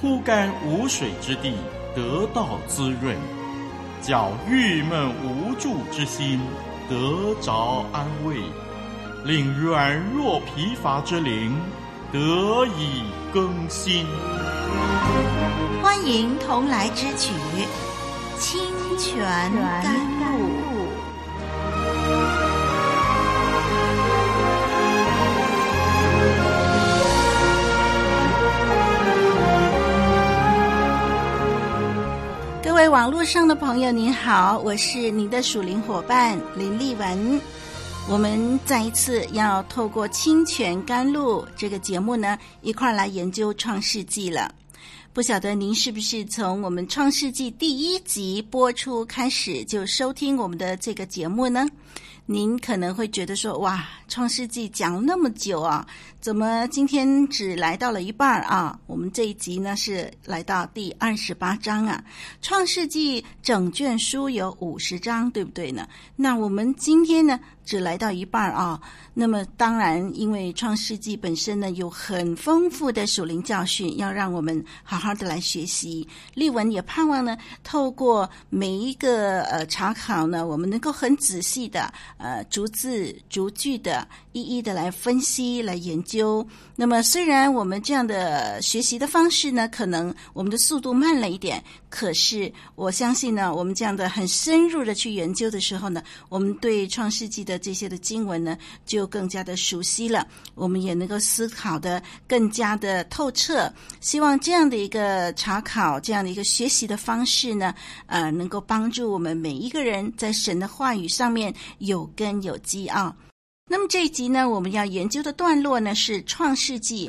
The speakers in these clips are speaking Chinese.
枯干无水之地得到滋润，叫郁闷无助之心得着安慰，令软弱疲乏之灵得以更新。 欢迎同来之曲《清泉甘露》。各位网络上的朋友您好，我是您的属灵伙伴林丽文。我们再一次要透过清泉甘露这个节目呢，一块来研究创世纪了。不晓得您是不是从我们创世纪第1集播出开始就收听我们的这个节目呢？您可能会觉得说，哇，创世纪讲那么久啊，怎么今天只来到了一半啊？我们这一集呢是来到第28章啊。创世纪整卷书有50章，对不对呢？那我们今天呢只来到一半啊。那么当然，因为创世纪本身呢有很丰富的属灵教训，要让我们好好的来学习。丽文也盼望呢，透过每一个查考呢，我们能够很仔细的逐字逐句的一一的来分析来研究。那么虽然我们这样的学习的方式呢，可能我们的速度慢了一点，可是我相信呢，我们这样的很深入的去研究的时候呢，我们对创世纪的这些的经文呢就更加的熟悉了，我们也能够思考的更加的透彻。希望这样的一个查考，这样的一个学习的方式呢，能够帮助我们每一个人在神的话语上面有根有基啊。那么这一集呢，我们要研究的段落呢是创世纪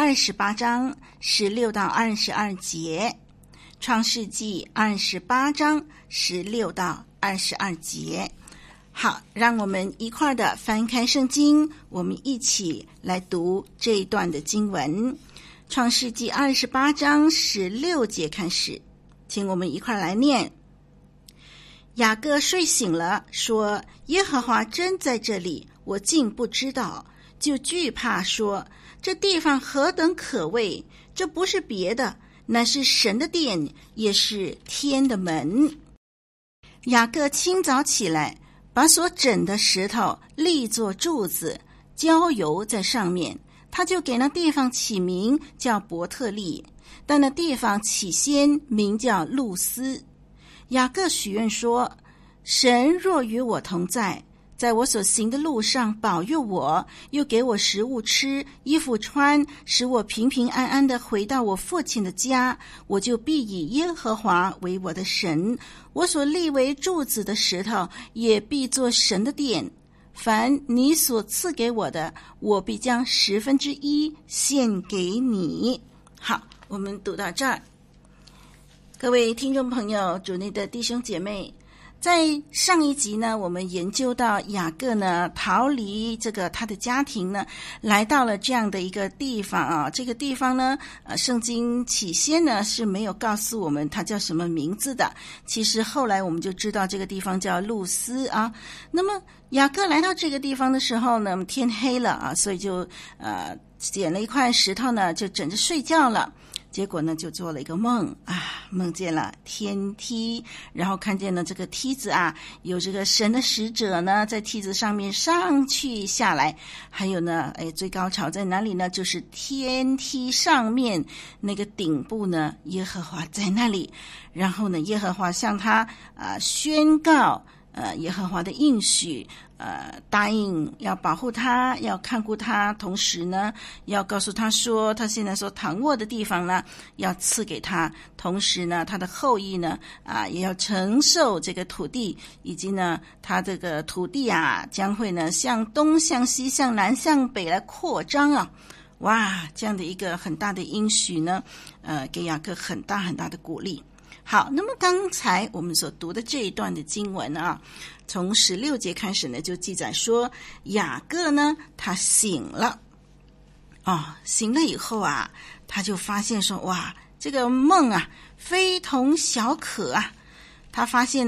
28章16到22节。创世纪28章16到22节。好，让我们一块的翻开圣经，我们一起来读这一段的经文。创世纪28章16节开始，请我们一块来念。雅各睡醒了，说：耶和华真在这里，我竟不知道，就惧怕，说：这地方何等可畏！这不是别的，乃是神的殿，也是天的门。雅各清早起来，把所整的石头立作柱子，浇油在上面，他就给那地方起名叫伯特利，但那地方起先名叫路斯。雅各许愿说：神若与我同在，在我所行的路上保佑我，又给我食物吃，衣服穿，使我平平安安的回到我父亲的家，我就必以耶和华为我的神，我所立为柱子的石头也必做神的殿。凡你所赐给我的，我必将1/10献给你。好，我们读到这儿。各位听众朋友，主内的弟兄姐妹，在上一集呢，我们研究到雅各呢逃离这个他的家庭呢，来到了这样的一个地方啊。这个地方呢，圣经起先呢是没有告诉我们它叫什么名字的。其实后来我们就知道这个地方叫路斯啊。那么雅各来到这个地方的时候呢，天黑了啊，所以就捡了一块石头呢，就枕着睡觉了。结果呢，就做了一个梦啊，梦见了天梯，然后看见了这个梯子啊，有这个神的使者呢，在梯子上面上去下来，还有呢，最高潮在哪里呢？就是天梯上面那个顶部呢，耶和华在那里，然后呢，耶和华向他宣告耶和华的应许，答应要保护他，要看顾他，同时呢，要告诉他说，他现在所躺卧的地方呢，要赐给他，同时呢，他的后裔呢，也要承受这个土地，以及呢，他这个土地啊，将会呢，向东、向西、向南、向北来扩张啊。哇，这样的一个很大的应许呢，给雅各很大很大的鼓励。好，那么刚才我们所读的这一段的经文啊，从16节开始呢，就记载说雅各呢，他醒了醒了以后啊，他就发现说，哇，这个梦啊非同小可啊。他发现呢，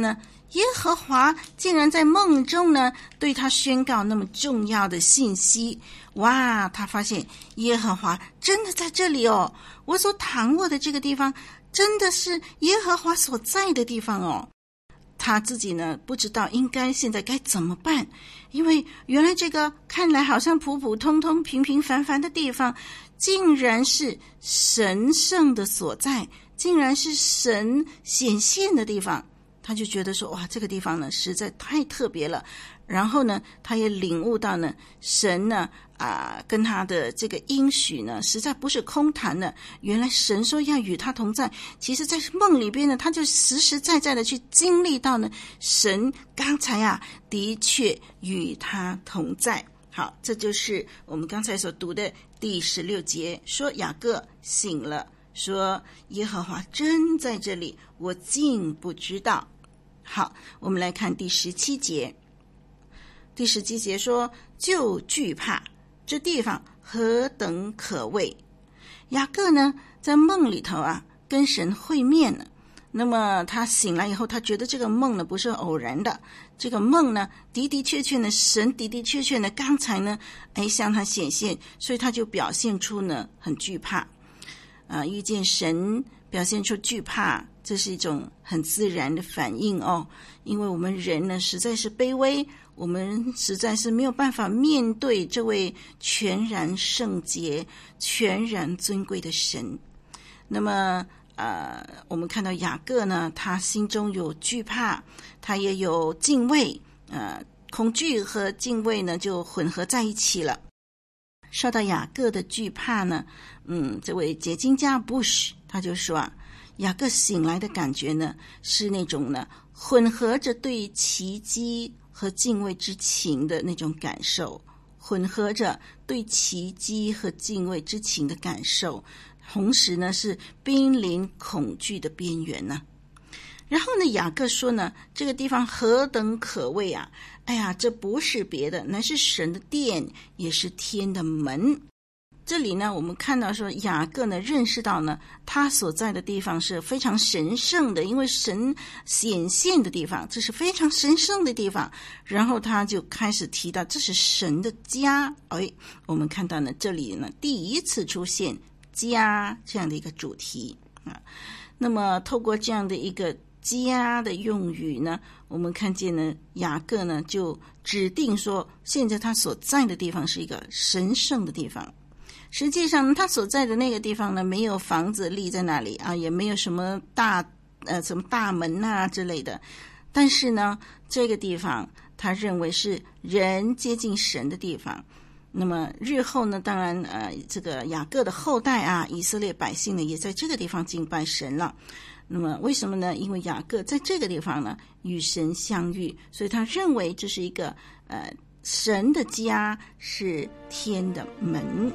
耶和华竟然在梦中呢对他宣告那么重要的信息。哇，他发现耶和华真的在这里哦，我所躺卧的这个地方真的是耶和华所在的地方哦。他自己呢不知道现在该怎么办，因为原来这个看来好像普普通通平平凡凡的地方，竟然是神圣的所在，竟然是神显现的地方。他就觉得说，哇，这个地方呢实在太特别了。然后呢他也领悟到呢，神呢跟他的这个应许呢实在不是空谈的，原来神说要与他同在，其实在梦里边呢他就实实在在的去经历到呢，神刚才的确与他同在。好，这就是我们刚才所读的第16节，说雅各醒了，说耶和华真在这里，我竟不知道。好，我们来看第17节。第17节说，就惧怕，这地方何等可畏。雅各呢在梦里头跟神会面了。那么他醒来以后，他觉得这个梦呢不是偶然的，这个梦呢的确呢神的确呢刚才呢向他显现，所以他就表现出呢很惧怕遇见神表现出惧怕，这是一种很自然的反应哦。因为我们人呢实在是卑微，我们实在是没有办法面对这位全然圣洁全然尊贵的神。那么我们看到雅各呢，他心中有惧怕，他也有敬畏，恐惧和敬畏呢就混合在一起了。说到雅各的惧怕呢，这位解经家 Bush 他就说雅各醒来的感觉呢是那种呢混合着对奇迹和敬畏之情的那种感受，混合着对奇迹和敬畏之情的感受，同时呢是濒临恐惧的边缘呢。然后呢雅各说呢，这个地方何等可畏啊，哎呀，这不是别的，乃是神的殿，也是天的门。这里呢我们看到说雅各呢认识到呢他所在的地方是非常神圣的，因为神显现的地方，这是非常神圣的地方。然后他就开始提到这是神的家。我们看到呢这里呢第一次出现家这样的一个主题那么透过这样的一个家的用语呢，我们看见呢雅各呢就指定说现在他所在的地方是一个神圣的地方。实际上他所在的那个地方呢没有房子立在那里也没有什么什么大门之类的，但是呢这个地方他认为是人接近神的地方。那么日后呢当然这个雅各的后代以色列百姓呢也在这个地方敬拜神了。那么为什么呢？因为雅各在这个地方呢与神相遇，所以他认为这是一个神的家，是天的门。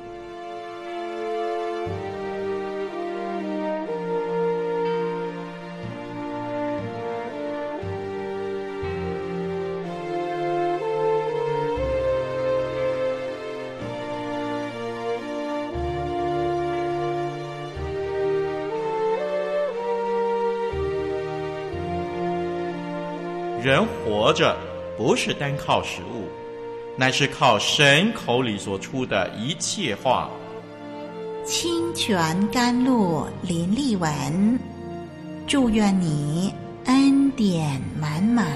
人活着不是单靠食物，乃是靠神口里所出的一切话。 清泉甘露林丽文，祝愿你恩典满满。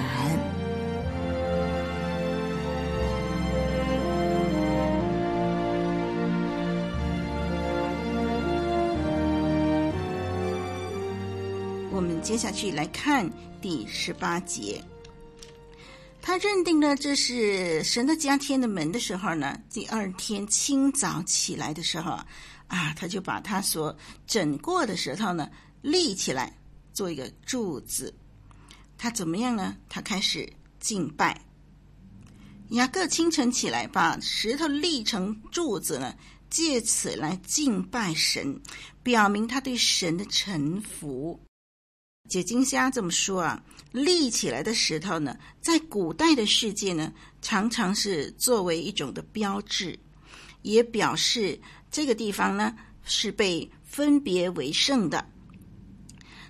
我们接下去来看第18节。他认定了这是神的家，天的门的时候呢，第二天清早起来的时候他就把他所整过的石头呢立起来做一个柱子。他怎么样呢？他开始敬拜。雅各清晨起来把石头立成柱子呢，借此来敬拜神，表明他对神的臣服。解经家这么说立起来的石头呢，在古代的世界呢，常常是作为一种的标志，也表示这个地方呢是被分别为圣的。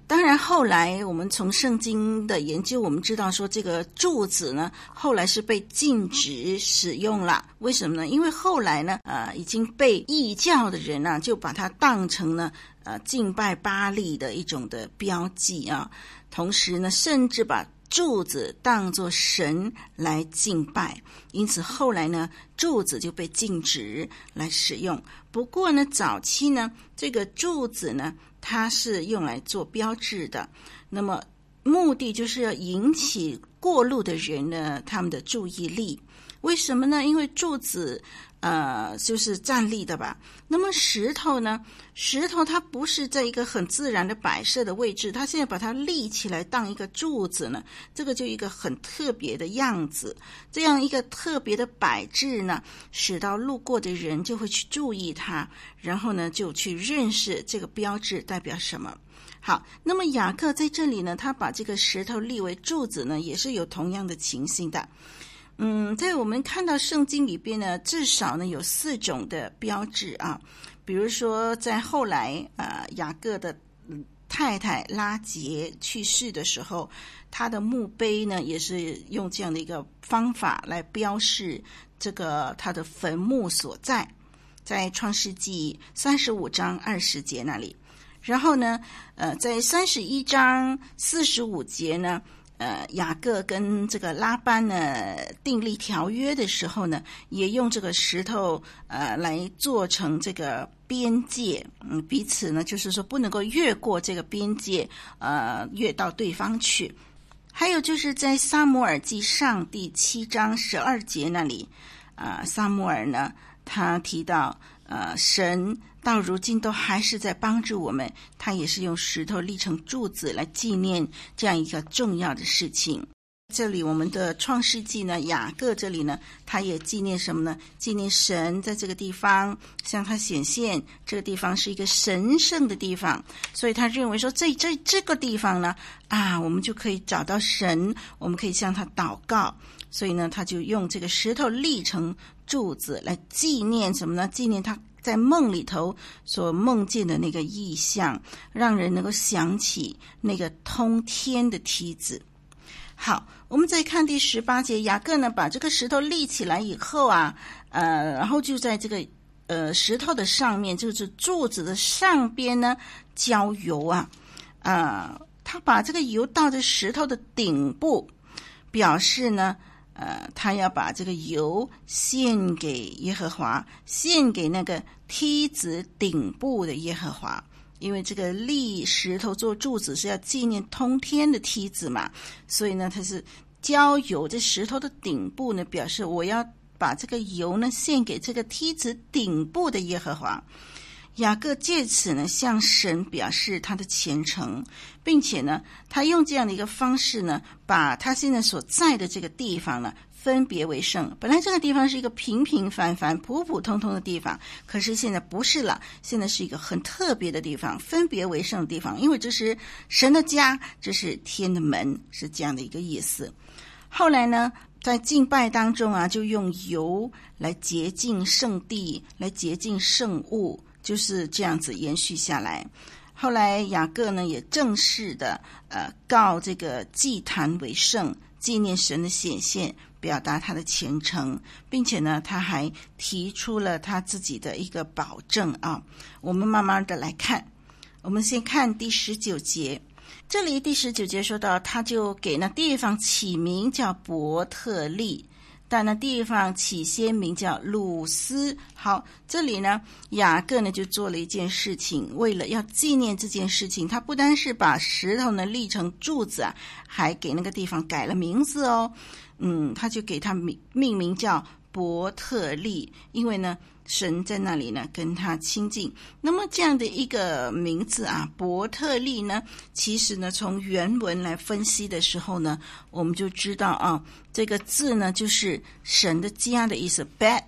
当然后来我们从圣经的研究，我们知道说这个柱子呢后来是被禁止使用了。为什么呢？因为后来呢已经被异教的人啊就把它当成呢敬拜巴力的一种的标记啊，同时呢甚至把柱子当作神来敬拜，因此后来呢柱子就被禁止来使用。不过呢早期呢这个柱子呢它是用来做标志的，那么目的就是要引起过路的人呢他们的注意力。为什么呢？因为柱子就是站立的吧，那么石头呢，石头它不是在一个很自然的摆设的位置，它现在把它立起来当一个柱子呢，这个就一个很特别的样子，这样一个特别的摆置呢，使到路过的人就会去注意它，然后呢就去认识这个标志代表什么。好，那么雅各在这里呢，他把这个石头立为柱子呢，也是有同样的情形的。在我们看到圣经里边呢，至少呢有4种的标志啊。比如说在后来雅各的太太拉结去世的时候，他的墓碑呢也是用这样的一个方法来标示这个他的坟墓所在，在创世纪35章20节那里。然后呢在31章45节呢雅各跟这个拉班呢订立条约的时候呢，也用这个石头来做成这个边界，彼此呢就是说不能够越过这个边界越到对方去。还有就是在撒母耳记上第7章12节那里撒母耳呢他提到神到如今都还是在帮助我们，他也是用石头立成柱子来纪念这样一个重要的事情。这里我们的创世纪呢，雅各这里呢，他也纪念什么呢？纪念神在这个地方向他显现，这个地方是一个神圣的地方，所以他认为说这个地方呢我们就可以找到神，我们可以向他祷告，所以呢他就用这个石头立成柱子来纪念什么呢？纪念他在梦里头所梦见的那个异象，让人能够想起那个通天的梯子。好，我们再看第18节，雅各呢把这个石头立起来以后然后就在这个石头的上面，就是柱子的上边呢浇油他把这个油倒在石头的顶部，表示呢他要把这个油献给耶和华，献给那个梯子顶部的耶和华。因为这个立石头做柱子是要纪念通天的梯子嘛，所以呢他是浇油在石头的顶部呢，表示我要把这个油呢献给这个梯子顶部的耶和华。雅各借此呢向神表示他的虔诚，并且呢他用这样的一个方式呢，把他现在所在的这个地方呢分别为圣。本来这个地方是一个平平凡凡普普通通的地方，可是现在不是了，现在是一个很特别的地方，分别为圣的地方，因为这是神的家，这是天的门，是这样的一个意思。后来呢在敬拜当中就用油来洁净圣地，来洁净圣物，就是这样子延续下来。后来雅各呢也正式的告这个祭坛为圣，纪念神的显现，表达他的虔诚，并且呢他还提出了他自己的一个保证我们慢慢的来看。我们先看第19节，这里第19节说到，他就给那地方起名叫伯特利，但那地方起先名叫鲁斯。好，这里呢雅各呢就做了一件事情，为了要纪念这件事情，他不单是把石头呢立成柱子还给那个地方改了名字他就给他命名叫伯特利，因为呢神在那里呢跟他亲近。那么这样的一个名字伯特利呢，其实呢从原文来分析的时候呢，我们就知道这个字呢就是神的家的意思。 Bet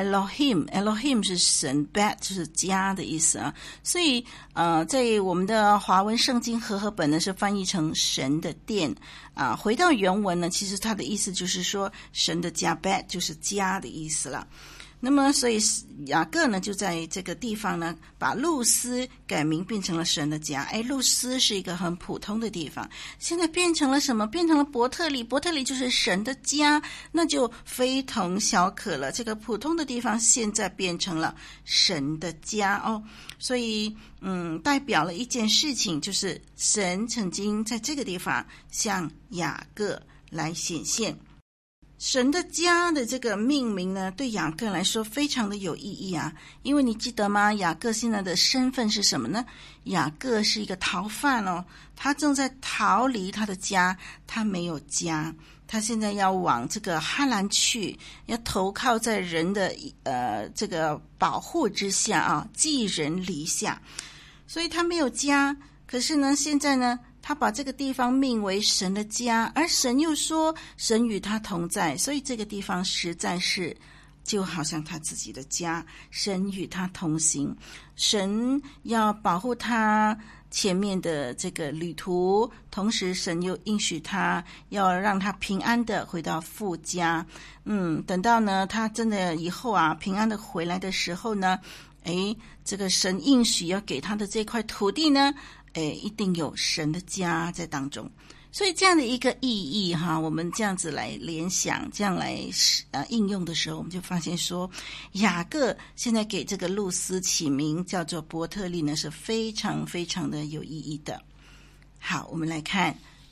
Elohim 是神， Bet 就是家的意思所以在我们的华文圣经和合本呢是翻译成神的殿回到原文呢，其实它的意思就是说神的家， Bet 就是家的意思了。 那么所以雅各呢就在这个地方呢把路斯改名变成了神的家。路斯是一个很普通的地方，现在变成了什么？变成了伯特利。伯特利就是神的家，那就非同小可了。这个普通的地方现在变成了神的家哦。所以代表了一件事情，就是神曾经在这个地方向雅各来显现。神的家的这个命名呢，对雅各来说非常的有意义啊。因为你记得吗？雅各现在的身份是什么呢？雅各是一个逃犯哦，他正在逃离他的家，他没有家，他现在要往这个哈兰去，要投靠在人的这个保护之下啊，寄人篱下，所以他没有家。可是呢，现在呢，他把这个地方命为神的家，而神又说神与他同在，所以这个地方实在是就好像他自己的家，神与他同行，神要保护他前面的这个旅途，同时神又应许他要让他平安的回到父家。等到呢他真的以后啊平安的回来的时候呢，这个神应许要给他的这块土地呢，一定有神的家在当中。所以这样的一个意义哈，我们这样子来联想，这样来应用的时候，我们就发现说，雅各现在给这个路斯起名叫做伯特利呢，是非常非常的有意义的。好，我们来看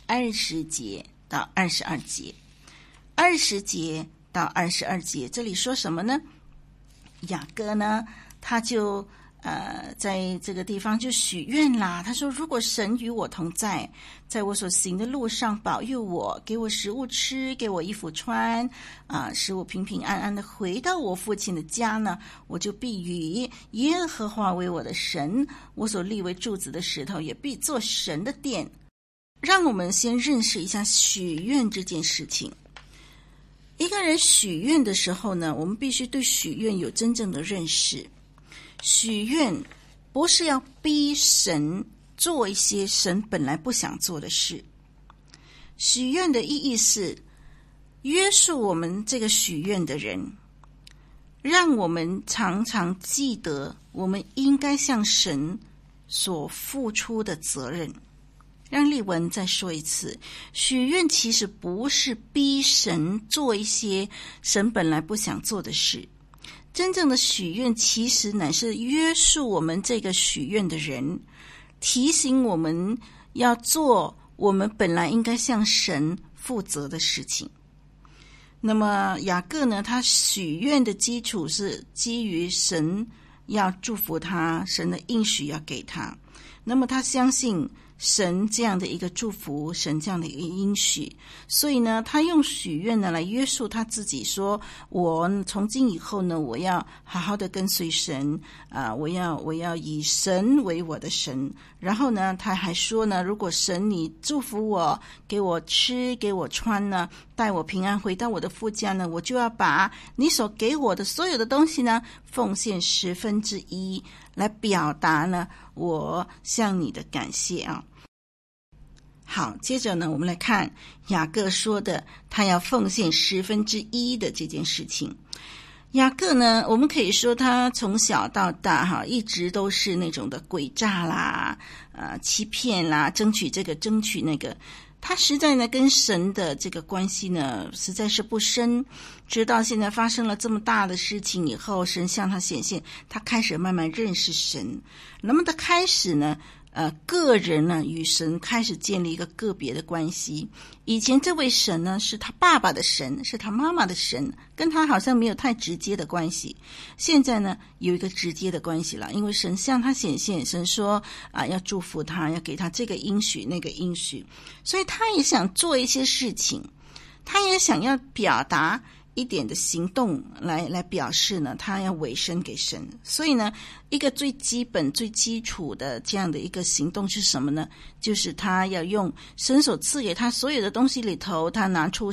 20节到22节。20节到22节，这里说什么呢？雅各呢，他就在这个地方就许愿啦。他说，如果神与我同在，在我所行的路上保佑我，给我食物吃，给我衣服穿，使我平平安安的回到我父亲的家呢，我就必以耶和华为我的神，我所立为柱子的石头也必做神的殿。让我们先认识一下许愿这件事情。一个人许愿的时候呢，我们必须对许愿有真正的认识。许愿不是要逼神做一些神本来不想做的事，许愿的意义是约束我们这个许愿的人，让我们常常记得我们应该向神所付出的责任。让丽文再说一次，许愿其实不是逼神做一些神本来不想做的事，真正的许愿其实乃是约束我们这个许愿的人，提醒我们要做我们本来应该向神负责的事情。那么雅各呢，他许愿的基础是基于神要祝福他，神的应许要给他，那么他相信神这样的一个祝福，神这样的一个应许，所以呢他用许愿呢来约束他自己，说我从今以后呢，我要好好的跟随神，我要以神为我的神。然后呢他还说呢，如果神你祝福我，给我吃给我穿呢，带我平安回到我的父家呢，我就要把你所给我的所有的东西呢奉献1/10，来表达呢我向你的感谢啊。好，接着呢我们来看雅各说的他要奉献1/10的这件事情。雅各呢，我们可以说他从小到大一直都是那种的诡诈啦，欺骗啦，争取这个争取那个，他实在呢跟神的这个关系呢实在是不深。直到现在发生了这么大的事情以后，神向他显现，他开始慢慢认识神。那么他开始呢个人呢与神开始建立一个个别的关系。以前这位神呢是他爸爸的神，是他妈妈的神，跟他好像没有太直接的关系。现在呢有一个直接的关系了，因为神向他显现，神说要祝福他，要给他这个应许那个应许，所以他也想做一些事情，他也想要表达一点的行动来表示呢他要委身给神。所以呢一个最基本最基础的这样的一个行动是什么呢？就是他要用神所赐给他所有的东西里头，他拿出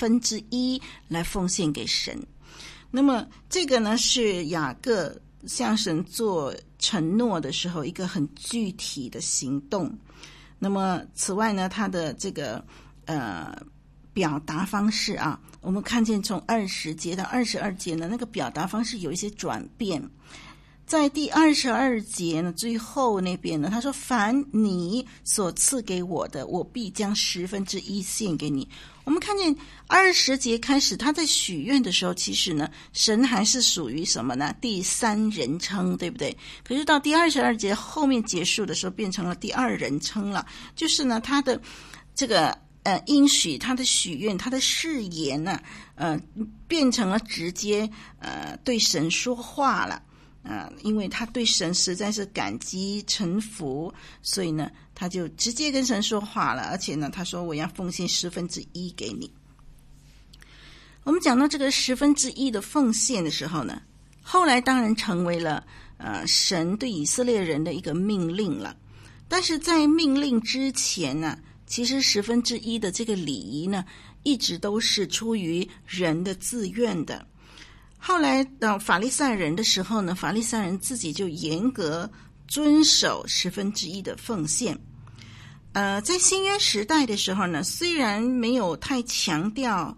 1/10来奉献给神。那么这个呢是雅各向神做承诺的时候一个很具体的行动。那么此外呢，他的这个表达方式啊，我们看见从20节到22节呢，那个表达方式有一些转变。在第22节呢，最后那边呢，他说：“凡你所赐给我的，我必将1/10献给你。”我们看见20节开始，他在许愿的时候，其实呢，神还是属于什么呢？第三人称，对不对？可是到第22节后面结束的时候，变成了第二人称了，就是呢，他的这个应许，他的许愿，他的誓言呢，变成了直接对神说话了。因为他对神实在是感激臣服，所以呢，他就直接跟神说话了。而且呢，他说我要奉献1/10给你。我们讲到这个1/10的奉献的时候呢，后来当然成为了神对以色列人的一个命令了。但是在命令之前呢，其实1/10的这个礼仪呢，一直都是出于人的自愿的。后来到法利赛人的时候呢，法利赛人自己就严格遵守1/10的奉献。在新约时代的时候呢，虽然没有太强调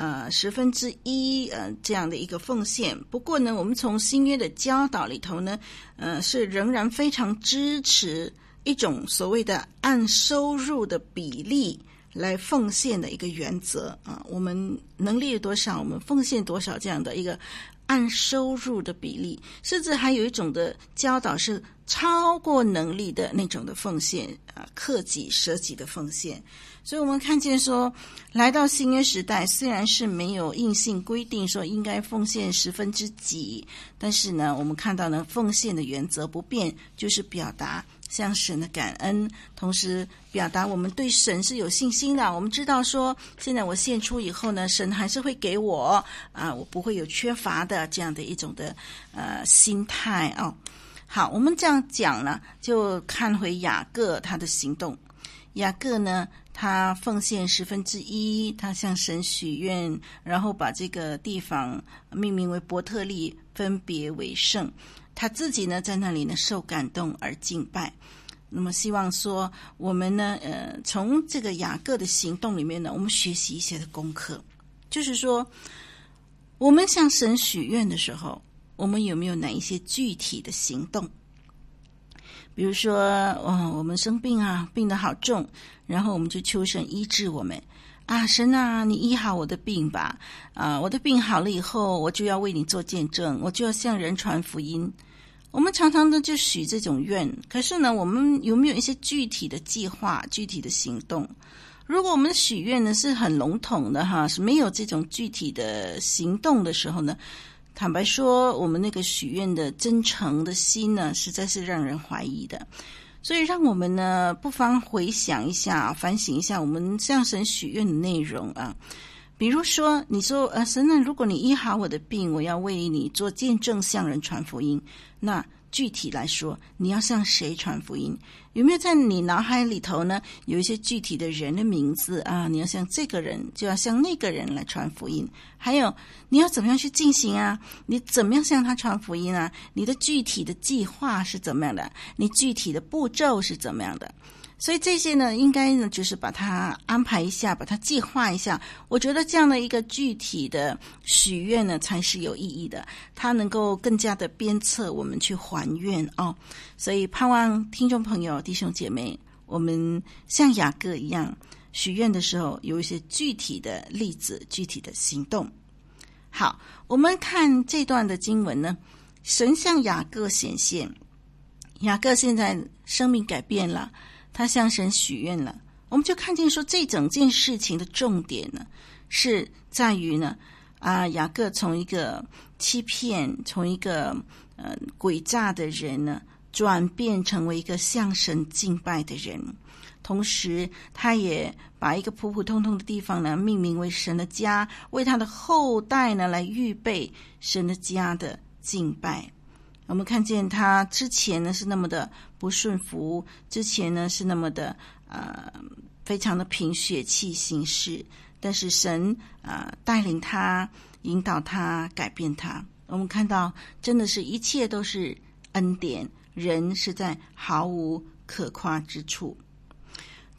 1/10这样的一个奉献，不过呢，我们从新约的教导里头呢，是仍然非常支持一种所谓的按收入的比例来奉献的一个原则啊，我们能力有多少，我们奉献多少，这样的一个按收入的比例，甚至还有一种的教导是超过能力的那种的奉献啊，克己舍己的奉献。所以我们看见说，来到新约时代，虽然是没有硬性规定说应该奉献几，但是呢，我们看到呢，奉献的原则不变，就是表达向神的感恩，同时表达我们对神是有信心的。我们知道说，现在我献出以后呢，神还是会给我我不会有缺乏的这样的一种的心态哦。好，我们这样讲呢，就看回雅各他的行动。雅各呢，他奉献1/10，他向神许愿，然后把这个地方命名为伯特利，分别为圣。他自己呢，在那里呢受感动而敬拜。那么希望说，我们呢，从这个雅各的行动里面呢，我们学习一些的功课，就是说，我们向神许愿的时候，我们有没有哪一些具体的行动？比如说，我们生病啊，病得好重，然后我们就求神医治我们啊，神啊，你医好我的病吧，我的病好了以后，我就要为你做见证，我就要向人传福音。我们常常的就许这种愿，可是呢，我们有没有一些具体的计划、具体的行动？如果我们许愿呢是很笼统的哈，是没有这种具体的行动的时候呢，坦白说，我们那个许愿的真诚的心呢，实在是让人怀疑的。所以让我们呢，不妨回想一下，反省一下我们向神许愿的内容啊。比如说，你说神啊，如果你医好我的病，我要为你做见证，向人传福音。那具体来说，你要向谁传福音？有没有在你脑海里头呢，有一些具体的人的名字啊？你要向这个人，就要向那个人来传福音。还有，你要怎么样去进行啊？你怎么样向他传福音啊？你的具体的计划是怎么样的？你具体的步骤是怎么样的？所以这些呢，应该呢，就是把它安排一下，把它计划一下。我觉得这样的一个具体的许愿呢，才是有意义的，它能够更加的鞭策我们去还愿哦。所以盼望听众朋友、弟兄姐妹，我们像雅各一样，许愿的时候有一些具体的例子、具体的行动。好，我们看这段的经文呢，神向雅各显现，雅各现在生命改变了。他向神许愿了，我们就看见说，这整件事情的重点呢，是在于呢，雅各从一个欺骗，从一个诡诈的人呢，转变成为一个向神敬拜的人。同时，他也把一个普普通通的地方呢，命名为神的家，为他的后代呢，来预备神的家的敬拜。我们看见他之前呢是那么的不顺服，之前呢是那么的非常的凭血气行事，但是神带领他，引导他，改变他。我们看到真的是一切都是恩典，人是在毫无可夸之处。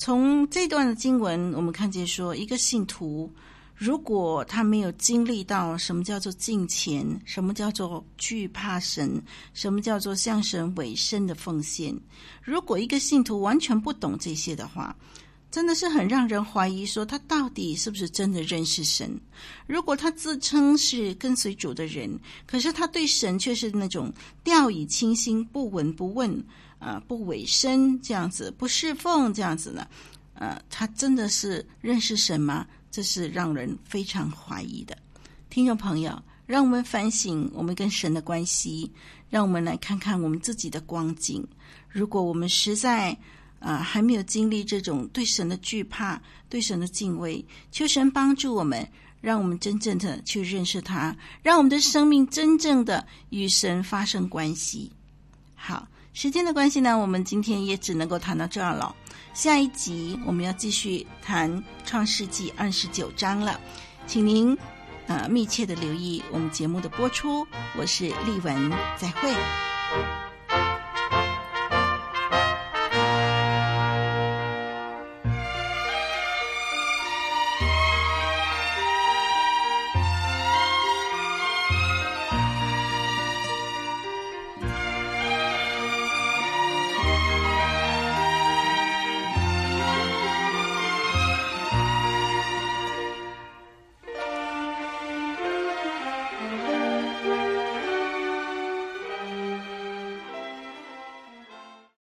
从这段的经文我们看见说，一个信徒如果他没有经历到什么叫做敬虔，什么叫做惧怕神，什么叫做向神委身的奉献，如果一个信徒完全不懂这些的话，真的是很让人怀疑说他到底是不是真的认识神。如果他自称是跟随主的人，可是他对神却是那种掉以轻心，不闻不问，不委身这样子，不侍奉这样子呢，他真的是认识神吗？这是让人非常怀疑的。听众朋友，让我们反省我们跟神的关系，让我们来看看我们自己的光景。如果我们实在还没有经历这种对神的惧怕，对神的敬畏，求神帮助我们，让我们真正的去认识他，让我们的生命真正的与神发生关系。好，时间的关系呢，我们今天也只能够谈到这儿了。下一集我们要继续谈创世纪29章了，请您密切的留意我们节目的播出。我是丽文，再会。